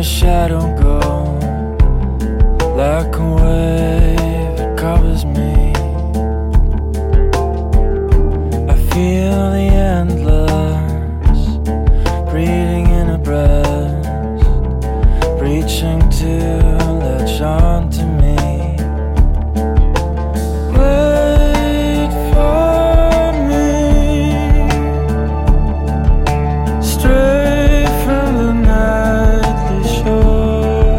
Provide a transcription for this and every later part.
shadow go like a wave, it covers me. I feel the endless breathing in a breast, reaching to latch onto me. Wait for me, straight from the nightly shore.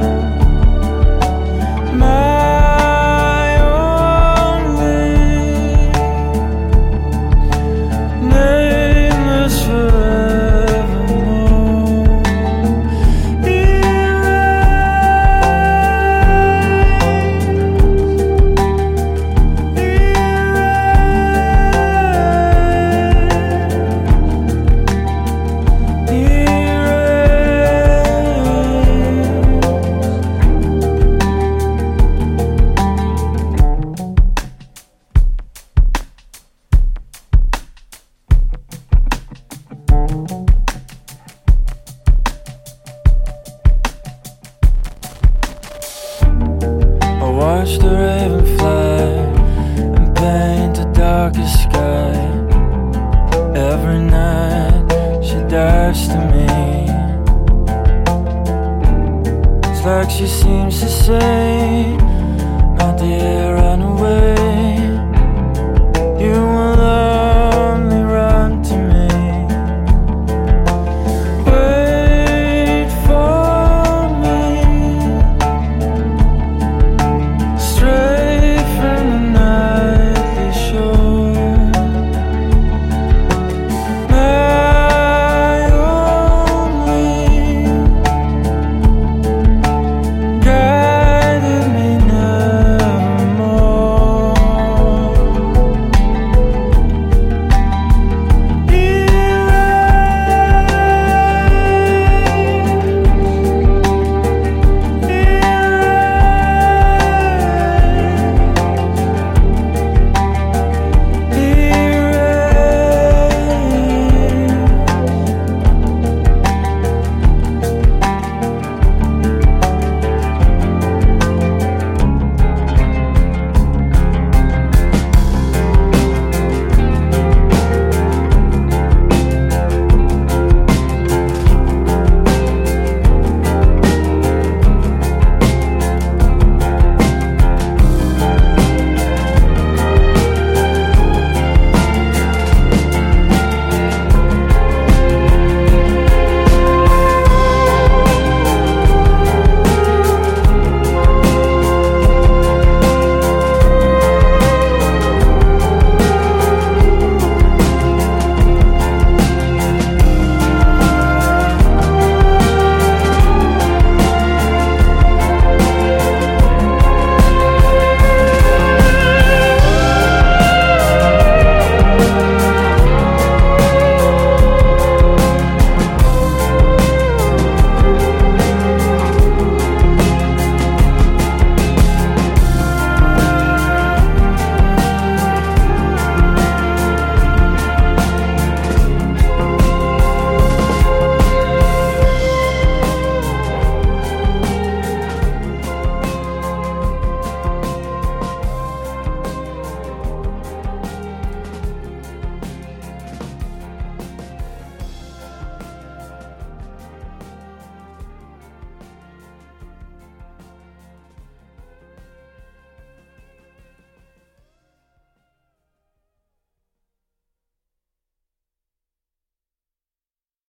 My only nameless forevermore. I watch the raven fly and paint the darkest sky. Every night she dives to me. It's like she seems to say, my dear, run away.